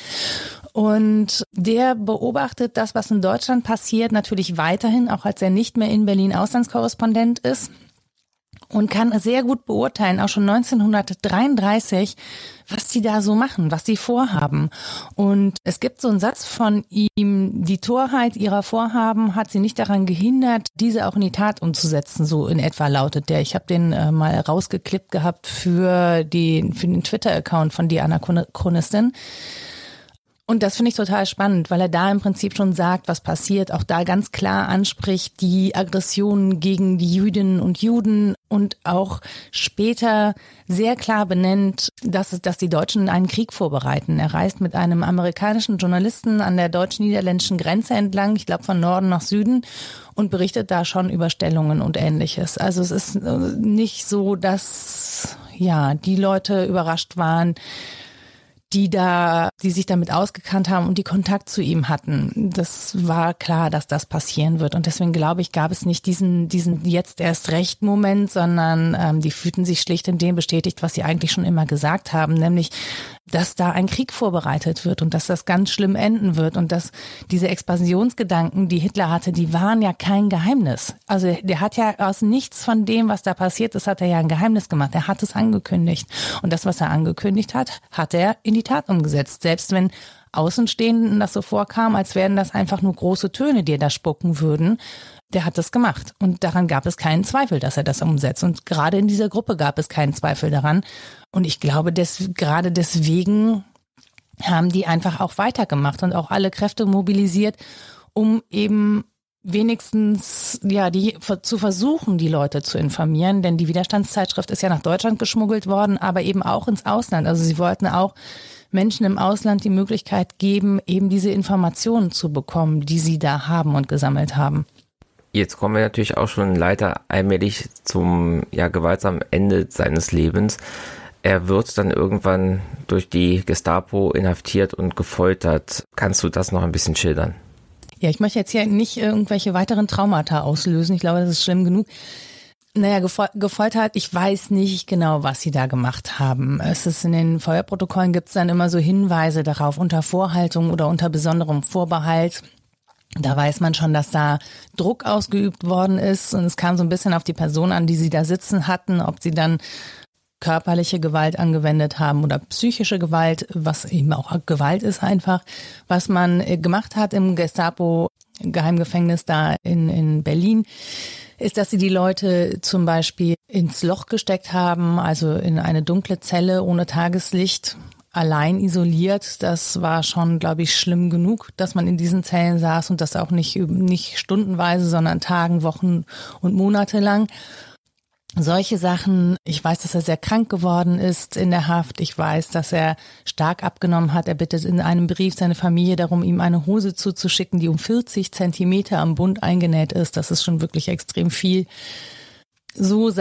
Und der beobachtet das, was in Deutschland passiert, natürlich weiterhin, auch als er nicht mehr in Berlin Auslandskorrespondent ist. Und kann sehr gut beurteilen, auch schon 1933, was die da so machen, was die vorhaben. Und es gibt so einen Satz von ihm, die Torheit ihrer Vorhaben hat sie nicht daran gehindert, diese auch in die Tat umzusetzen, so in etwa lautet der. Ich habe den mal rausgeklippt gehabt für den Twitter-Account von die Anachronistin. Und das finde ich total spannend, weil er da im Prinzip schon sagt, was passiert, auch da ganz klar anspricht, die Aggressionen gegen die Jüdinnen und Juden und auch später sehr klar benennt, dass die Deutschen einen Krieg vorbereiten. Er reist mit einem amerikanischen Journalisten an der deutsch-niederländischen Grenze entlang, ich glaube von Norden nach Süden, und berichtet da schon über Stellungen und Ähnliches. Also es ist nicht so, dass die Leute überrascht waren, die sich damit ausgekannt haben und die Kontakt zu ihm hatten. Das war klar, dass das passieren wird. Und deswegen glaube ich, gab es nicht diesen jetzt erst recht Moment, sondern die fühlten sich schlicht in dem bestätigt, was sie eigentlich schon immer gesagt haben, nämlich dass da ein Krieg vorbereitet wird und dass das ganz schlimm enden wird und dass diese Expansionsgedanken, die Hitler hatte, die waren ja kein Geheimnis. Also der hat ja aus nichts von dem, was da passiert ist, hat er ja ein Geheimnis gemacht. Er hat es angekündigt. Und das, was er angekündigt hat, hat er in die Tat umgesetzt. Selbst wenn Außenstehenden das so vorkam, als wären das einfach nur große Töne, die da spucken würden. Der hat das gemacht. Und daran gab es keinen Zweifel, dass er das umsetzt. Und gerade in dieser Gruppe gab es keinen Zweifel daran. Und ich glaube, gerade deswegen haben die einfach auch weitergemacht und auch alle Kräfte mobilisiert, um eben wenigstens zu versuchen, die Leute zu informieren. Denn die Widerstandszeitschrift ist ja nach Deutschland geschmuggelt worden, aber eben auch ins Ausland. Also sie wollten auch Menschen im Ausland die Möglichkeit geben, eben diese Informationen zu bekommen, die sie da haben und gesammelt haben. Jetzt kommen wir natürlich auch schon leider allmählich zum gewaltsamen Ende seines Lebens. Er wird dann irgendwann durch die Gestapo inhaftiert und gefoltert. Kannst du das noch ein bisschen schildern? Ja, ich möchte jetzt hier nicht irgendwelche weiteren Traumata auslösen. Ich glaube, das ist schlimm genug. Naja, gefoltert, ich weiß nicht genau, was sie da gemacht haben. Es ist in den Feuerprotokollen gibt es dann immer so Hinweise darauf, unter Vorhaltung oder unter besonderem Vorbehalt. Da weiß man schon, dass da Druck ausgeübt worden ist und es kam so ein bisschen auf die Person an, die sie da sitzen hatten, ob sie dann körperliche Gewalt angewendet haben oder psychische Gewalt, was eben auch Gewalt ist einfach. Was man gemacht hat im Gestapo-Geheimgefängnis da in Berlin, ist, dass sie die Leute zum Beispiel ins Loch gesteckt haben, also in eine dunkle Zelle ohne Tageslicht, allein isoliert. Das war schon, glaube ich, schlimm genug, dass man in diesen Zellen saß und das auch nicht stundenweise, sondern Tagen, Wochen und Monate lang. Solche Sachen, ich weiß, dass er sehr krank geworden ist in der Haft. Ich weiß, dass er stark abgenommen hat. Er bittet in einem Brief seine Familie darum, ihm eine Hose zuzuschicken, die um 40 Zentimeter am Bund eingenäht ist. Das ist schon wirklich extrem viel. So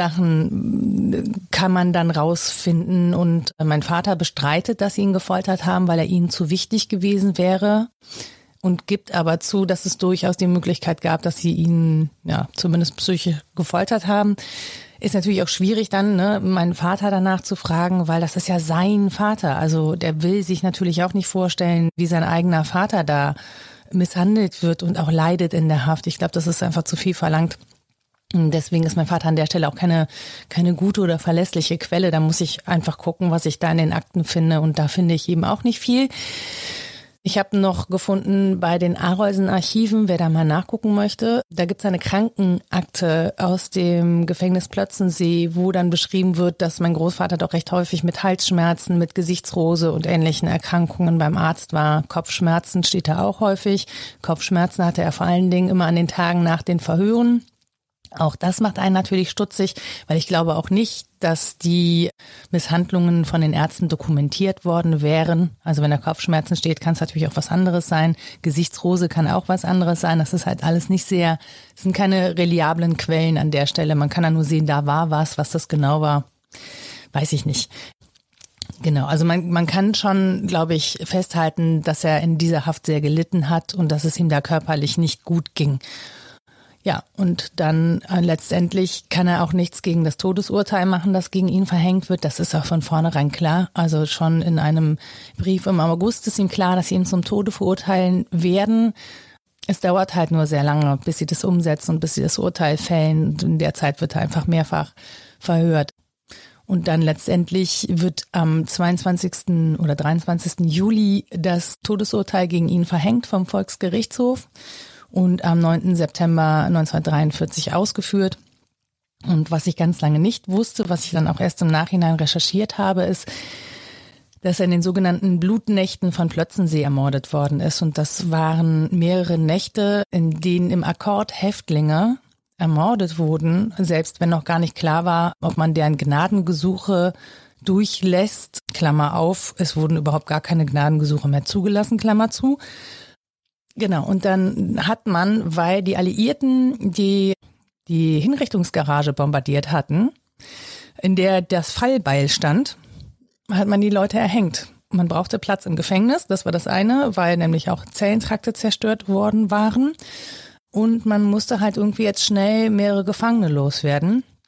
Sachen kann man dann rausfinden und mein Vater bestreitet, dass sie ihn gefoltert haben, weil er ihnen zu wichtig gewesen wäre und gibt aber zu, dass es durchaus die Möglichkeit gab, dass sie ihn zumindest psychisch gefoltert haben. Ist natürlich auch schwierig dann, meinen Vater danach zu fragen, weil das ist ja sein Vater. Also der will sich natürlich auch nicht vorstellen, wie sein eigener Vater da misshandelt wird und auch leidet in der Haft. Ich glaube, das ist einfach zu viel verlangt. Deswegen ist mein Vater an der Stelle auch keine gute oder verlässliche Quelle. Da muss ich einfach gucken, was ich da in den Akten finde. Und da finde ich eben auch nicht viel. Ich habe noch gefunden bei den Arolsen-Archiven, wer da mal nachgucken möchte. Da gibt es eine Krankenakte aus dem Gefängnis Plötzensee, wo dann beschrieben wird, dass mein Großvater doch recht häufig mit Halsschmerzen, mit Gesichtsrose und ähnlichen Erkrankungen beim Arzt war. Kopfschmerzen steht da auch häufig. Kopfschmerzen hatte er vor allen Dingen immer an den Tagen nach den Verhören. Auch das macht einen natürlich stutzig, weil ich glaube auch nicht, dass die Misshandlungen von den Ärzten dokumentiert worden wären. Also wenn da Kopfschmerzen steht, kann es natürlich auch was anderes sein. Gesichtsrose kann auch was anderes sein. Das ist halt alles nicht es sind keine reliablen Quellen an der Stelle. Man kann ja nur sehen, da war was das genau war, weiß ich nicht. Genau, also man kann schon, glaube ich, festhalten, dass er in dieser Haft sehr gelitten hat und dass es ihm da körperlich nicht gut ging. Ja, und dann letztendlich kann er auch nichts gegen das Todesurteil machen, das gegen ihn verhängt wird. Das ist auch von vornherein klar. Also schon in einem Brief im August ist ihm klar, dass sie ihn zum Tode verurteilen werden. Es dauert halt nur sehr lange, bis sie das umsetzen und bis sie das Urteil fällen. In der Zeit wird er einfach mehrfach verhört. Und dann letztendlich wird am 22. oder 23. Juli das Todesurteil gegen ihn verhängt vom Volksgerichtshof. Und am 9. September 1943 ausgeführt. Und was ich ganz lange nicht wusste, was ich dann auch erst im Nachhinein recherchiert habe, ist, dass er in den sogenannten Blutnächten von Plötzensee ermordet worden ist. Und das waren mehrere Nächte, in denen im Akkord Häftlinge ermordet wurden, selbst wenn noch gar nicht klar war, ob man deren Gnadengesuche durchlässt, Klammer auf, es wurden überhaupt gar keine Gnadengesuche mehr zugelassen, Klammer zu. Genau, und dann hat man, weil die Alliierten die Hinrichtungsgarage bombardiert hatten, in der das Fallbeil stand, hat man die Leute erhängt. Man brauchte Platz im Gefängnis, das war das eine, weil nämlich auch Zellentrakte zerstört worden waren. Und man musste halt irgendwie jetzt schnell mehrere Gefangene loswerden.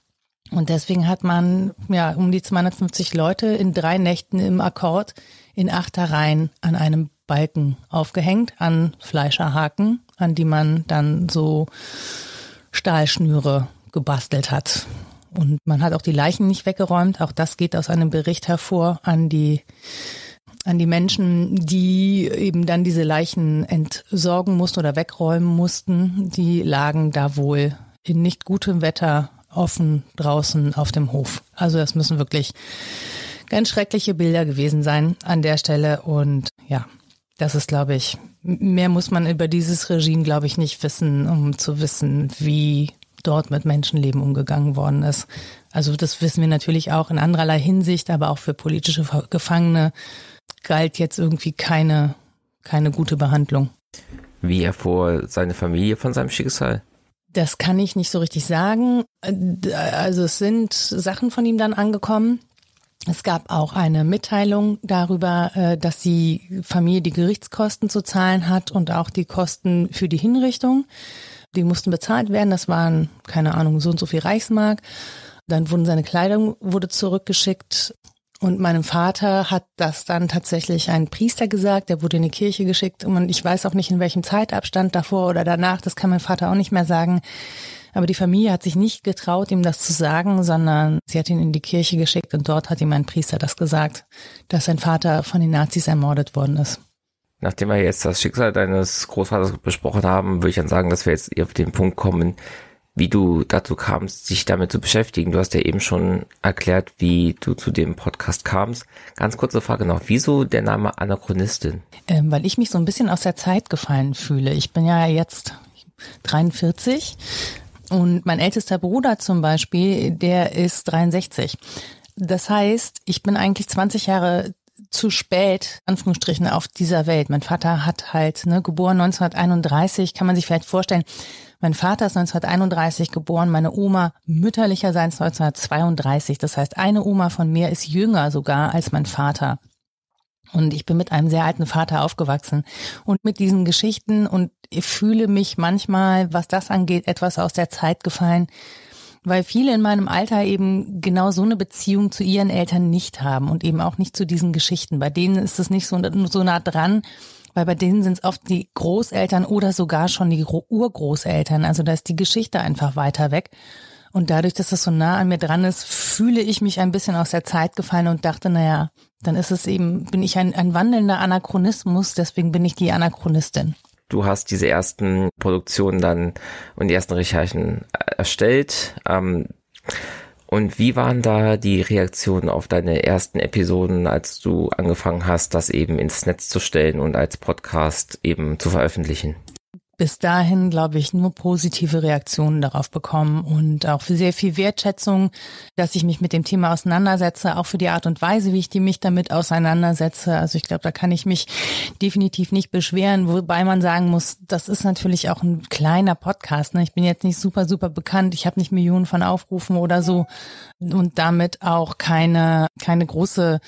Und deswegen hat man um die 250 Leute in 3 Nächten im Akkord in 8 Reihen an einem Balken aufgehängt, an Fleischerhaken, an die man dann so Stahlschnüre gebastelt hat. Und man hat auch die Leichen nicht weggeräumt. Auch das geht aus einem Bericht hervor an die Menschen, die eben dann diese Leichen entsorgen mussten oder wegräumen mussten. Die lagen da wohl in nicht gutem Wetter offen draußen auf dem Hof. Also das müssen wirklich ganz schreckliche Bilder gewesen sein an der Stelle. Und ja, das ist, glaube ich, mehr muss man über dieses Regime, glaube ich, nicht wissen, um zu wissen, wie dort mit Menschenleben umgegangen worden ist. Also das wissen wir natürlich auch in andererlei Hinsicht, aber auch für politische Gefangene galt jetzt irgendwie keine gute Behandlung. Wie erfuhr seine Familie von seinem Schicksal? Das kann ich nicht so richtig sagen. Also es sind Sachen von ihm dann angekommen. Es gab auch eine Mitteilung darüber, dass die Familie die Gerichtskosten zu zahlen hat und auch die Kosten für die Hinrichtung. Die mussten bezahlt werden. Das waren, keine Ahnung, so und so viel Reichsmark. Dann seine Kleidung wurde zurückgeschickt. Und meinem Vater hat das dann tatsächlich ein Priester gesagt, der wurde in die Kirche geschickt und ich weiß auch nicht, in welchem Zeitabstand davor oder danach, das kann mein Vater auch nicht mehr sagen. Aber die Familie hat sich nicht getraut, ihm das zu sagen, sondern sie hat ihn in die Kirche geschickt und dort hat ihm ein Priester das gesagt, dass sein Vater von den Nazis ermordet worden ist. Nachdem wir jetzt das Schicksal deines Großvaters besprochen haben, würde ich dann sagen, dass wir jetzt auf den Punkt kommen, wie du dazu kamst, dich damit zu beschäftigen. Du hast ja eben schon erklärt, wie du zu dem Podcast kamst. Ganz kurze Frage noch, wieso der Name Anachronistin? Weil ich mich so ein bisschen aus der Zeit gefallen fühle. Ich bin ja jetzt 43 und mein ältester Bruder zum Beispiel, der ist 63. Das heißt, ich bin eigentlich 20 Jahre zu spät, Anführungsstrichen, auf dieser Welt. Mein Vater hat halt, geboren 1931, kann man sich vielleicht vorstellen. Mein Vater ist 1931 geboren, meine Oma mütterlicherseits 1932. Das heißt, eine Oma von mir ist jünger sogar als mein Vater. Und ich bin mit einem sehr alten Vater aufgewachsen und mit diesen Geschichten und ich fühle mich manchmal, was das angeht, etwas aus der Zeit gefallen, weil viele in meinem Alter eben genau so eine Beziehung zu ihren Eltern nicht haben und eben auch nicht zu diesen Geschichten. Bei denen ist es nicht so nah dran, weil bei denen sind es oft die Großeltern oder sogar schon die Urgroßeltern. Also da ist die Geschichte einfach weiter weg. Und dadurch, dass das so nah an mir dran ist, fühle ich mich ein bisschen aus der Zeit gefallen und dachte, dann ist es eben, bin ich ein wandelnder Anachronismus, deswegen bin ich die Anachronistin. Du hast diese ersten Produktionen dann und die ersten Recherchen erstellt. Und wie waren da die Reaktionen auf deine ersten Episoden, als du angefangen hast, das eben ins Netz zu stellen und als Podcast eben zu veröffentlichen? Bis dahin, glaube ich, nur positive Reaktionen darauf bekommen und auch für sehr viel Wertschätzung, dass ich mich mit dem Thema auseinandersetze, auch für die Art und Weise, wie ich mich damit auseinandersetze. Also ich glaube, da kann ich mich definitiv nicht beschweren, wobei man sagen muss, das ist natürlich auch ein kleiner Podcast. Ich bin jetzt nicht super, super bekannt, ich habe nicht Millionen von Aufrufen oder so und damit auch keine große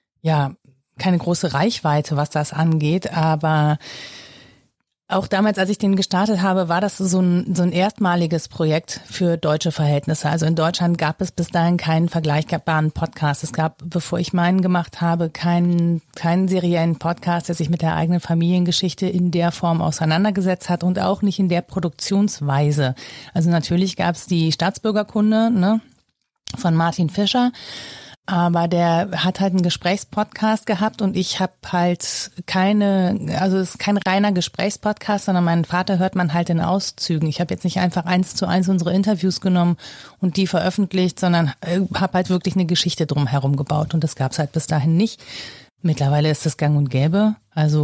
Reichweite, was das angeht, aber auch damals, als ich den gestartet habe, war das so ein erstmaliges Projekt für deutsche Verhältnisse. Also in Deutschland gab es bis dahin keinen vergleichbaren Podcast. Es gab, bevor ich meinen gemacht habe, keinen seriellen Podcast, der sich mit der eigenen Familiengeschichte in der Form auseinandergesetzt hat und auch nicht in der Produktionsweise. Also natürlich gab es die Staatsbürgerkunde, von Martin Fischer. Aber der hat halt einen Gesprächspodcast gehabt und ich habe halt es ist kein reiner Gesprächspodcast, sondern meinen Vater hört man halt in Auszügen. Ich habe jetzt nicht einfach 1:1 unsere Interviews genommen und die veröffentlicht, sondern habe halt wirklich eine Geschichte drumherum gebaut und das gab's halt bis dahin nicht. Mittlerweile ist das gang und gäbe,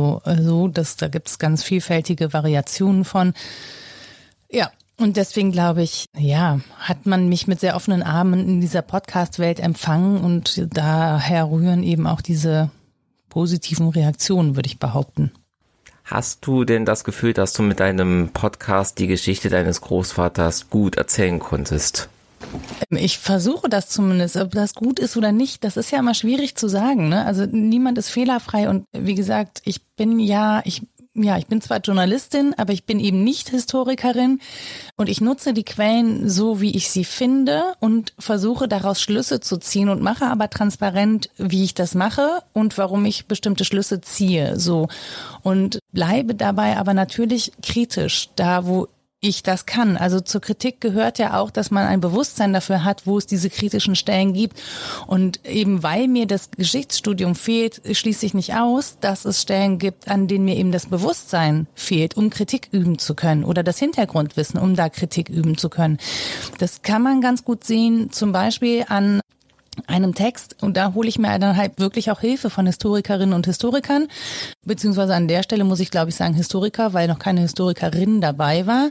da gibt's ganz vielfältige Variationen von. Ja. Und deswegen glaube ich, hat man mich mit sehr offenen Armen in dieser Podcast-Welt empfangen und daher rühren eben auch diese positiven Reaktionen, würde ich behaupten. Hast du denn das Gefühl, dass du mit deinem Podcast die Geschichte deines Großvaters gut erzählen konntest? Ich versuche das zumindest. Ob das gut ist oder nicht, das ist ja immer schwierig zu sagen, ne? Also niemand ist fehlerfrei und wie gesagt, ich ja, ich bin zwar Journalistin, aber ich bin eben nicht Historikerin und ich nutze die Quellen so, wie ich sie finde und versuche daraus Schlüsse zu ziehen und mache aber transparent, wie ich das mache und warum ich bestimmte Schlüsse ziehe, so. Und bleibe dabei aber natürlich kritisch, da wo ich das kann. Also zur Kritik gehört ja auch, dass man ein Bewusstsein dafür hat, wo es diese kritischen Stellen gibt. Und eben weil mir das Geschichtsstudium fehlt, schließe ich nicht aus, dass es Stellen gibt, an denen mir eben das Bewusstsein fehlt, um Kritik üben zu können oder das Hintergrundwissen, um da Kritik üben zu können. Das kann man ganz gut sehen, zum Beispiel an einem Text, und da hole ich mir dann halt wirklich auch Hilfe von Historikerinnen und Historikern, beziehungsweise an der Stelle muss ich, glaube ich, sagen Historiker, weil noch keine Historikerin dabei war.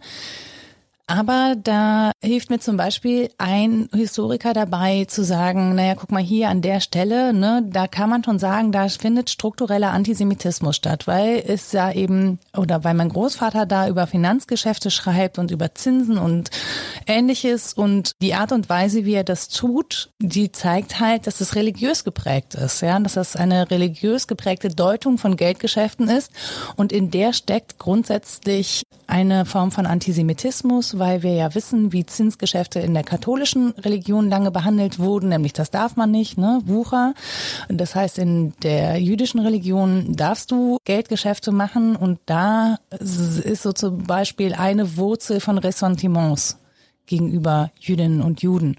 Aber da hilft mir zum Beispiel ein Historiker dabei zu sagen, naja, guck mal hier an der Stelle, ne, da kann man schon sagen, da findet struktureller Antisemitismus statt, weil es ja eben, oder weil mein Großvater da über Finanzgeschäfte schreibt und über Zinsen und Ähnliches und die Art und Weise, wie er das tut, die zeigt halt, dass es religiös geprägt ist, ja, dass das eine religiös geprägte Deutung von Geldgeschäften ist und in der steckt grundsätzlich eine Form von Antisemitismus, weil wir ja wissen, wie Zinsgeschäfte in der katholischen Religion lange behandelt wurden, nämlich das darf man nicht, ne, Wucher. Das heißt, in der jüdischen Religion darfst du Geldgeschäfte machen und da ist so zum Beispiel eine Wurzel von Ressentiments gegenüber Jüdinnen und Juden.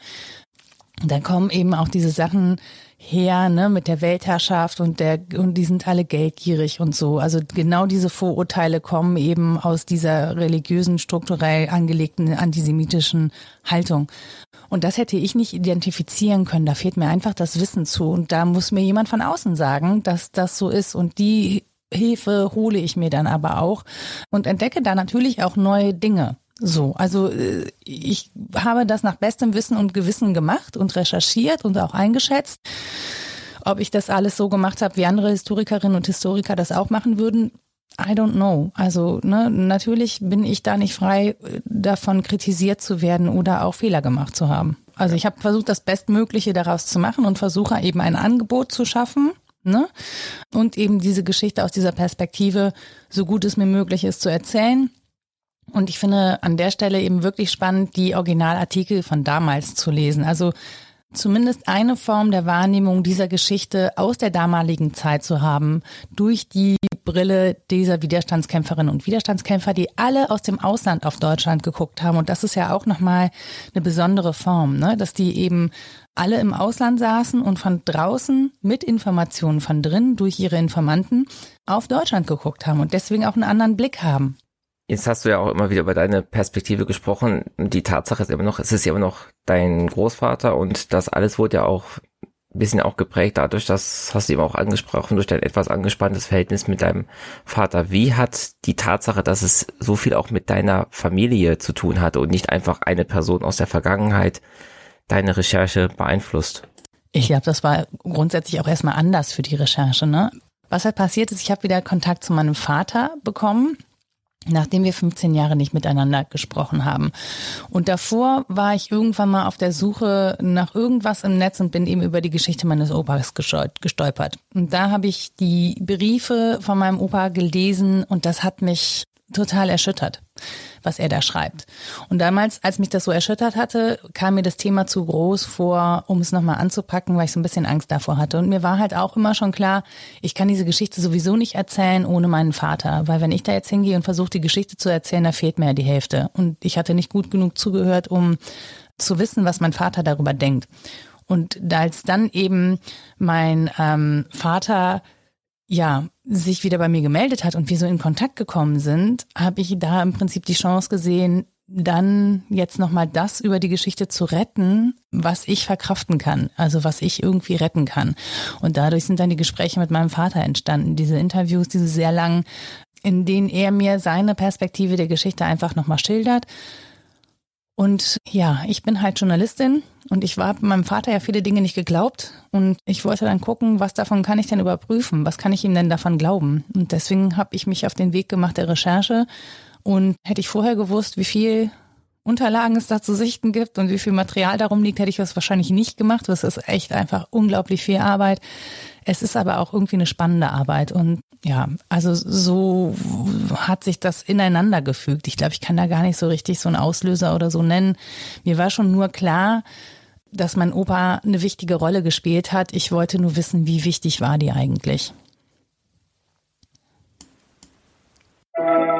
Da kommen eben auch diese Sachen her, ne, mit der Weltherrschaft und die sind alle geldgierig und so. Also genau diese Vorurteile kommen eben aus dieser religiösen, strukturell angelegten antisemitischen Haltung. Und das hätte ich nicht identifizieren können. Da fehlt mir einfach das Wissen zu. Und da muss mir jemand von außen sagen, dass das so ist. Und die Hilfe hole ich mir dann aber auch und entdecke da natürlich auch neue Dinge. So, also ich habe das nach bestem Wissen und Gewissen gemacht und recherchiert und auch eingeschätzt. Ob ich das alles so gemacht habe, wie andere Historikerinnen und Historiker das auch machen würden, I don't know. Also ne, natürlich bin ich da nicht frei, davon kritisiert zu werden oder auch Fehler gemacht zu haben. Also ich habe versucht, das Bestmögliche daraus zu machen und versuche eben ein Angebot zu schaffen, ne? Und eben diese Geschichte aus dieser Perspektive, so gut es mir möglich ist, zu erzählen. Und ich finde an der Stelle eben wirklich spannend, die Originalartikel von damals zu lesen. Also zumindest eine Form der Wahrnehmung dieser Geschichte aus der damaligen Zeit zu haben, durch die Brille dieser Widerstandskämpferinnen und Widerstandskämpfer, die alle aus dem Ausland auf Deutschland geguckt haben. Und das ist ja auch nochmal eine besondere Form, ne? Dass die eben alle im Ausland saßen und von draußen mit Informationen von drin durch ihre Informanten auf Deutschland geguckt haben und deswegen auch einen anderen Blick haben. Jetzt hast du ja auch immer wieder über deine Perspektive gesprochen. Die Tatsache ist immer noch, es ist ja immer noch dein Großvater und das alles wurde ja auch ein bisschen auch geprägt dadurch, das hast du eben auch angesprochen, durch dein etwas angespanntes Verhältnis mit deinem Vater. Wie hat die Tatsache, dass es so viel auch mit deiner Familie zu tun hatte und nicht einfach eine Person aus der Vergangenheit, deine Recherche beeinflusst? Ich glaube, das war grundsätzlich auch erstmal anders für die Recherche, ne? Was halt passiert ist, ich habe wieder Kontakt zu meinem Vater bekommen, nachdem wir 15 Jahre nicht miteinander gesprochen haben. Und davor war ich irgendwann mal auf der Suche nach irgendwas im Netz und bin eben über die Geschichte meines Opas gestolpert. Und da habe ich die Briefe von meinem Opa gelesen und das hat mich total erschüttert, was er da schreibt. Und damals, als mich das so erschüttert hatte, kam mir das Thema zu groß vor, um es nochmal anzupacken, weil ich so ein bisschen Angst davor hatte. Und mir war halt auch immer schon klar, ich kann diese Geschichte sowieso nicht erzählen ohne meinen Vater. Weil wenn ich da jetzt hingehe und versuche, die Geschichte zu erzählen, da fehlt mir ja die Hälfte. Und ich hatte nicht gut genug zugehört, um zu wissen, was mein Vater darüber denkt. Und als dann eben mein Vater sich wieder bei mir gemeldet hat und wir so in Kontakt gekommen sind, habe ich da im Prinzip die Chance gesehen, dann jetzt nochmal das über die Geschichte zu retten, was ich verkraften kann, also was ich irgendwie retten kann. Und dadurch sind dann die Gespräche mit meinem Vater entstanden, diese Interviews, diese sehr langen, in denen er mir seine Perspektive der Geschichte einfach nochmal schildert. Und ja, ich bin halt Journalistin und ich habe meinem Vater ja viele Dinge nicht geglaubt und ich wollte dann gucken, was davon kann ich denn überprüfen, was kann ich ihm denn davon glauben? Und deswegen habe ich mich auf den Weg gemacht der Recherche und hätte ich vorher gewusst, wie viel Unterlagen es da zu sichten gibt und wie viel Material darum liegt, hätte ich das wahrscheinlich nicht gemacht. Das ist echt einfach unglaublich viel Arbeit. Es ist aber auch irgendwie eine spannende Arbeit und ja, also so hat sich das ineinander gefügt. Ich glaube, ich kann da gar nicht so richtig so einen Auslöser oder so nennen. Mir war schon nur klar, dass mein Opa eine wichtige Rolle gespielt hat. Ich wollte nur wissen, wie wichtig war die eigentlich.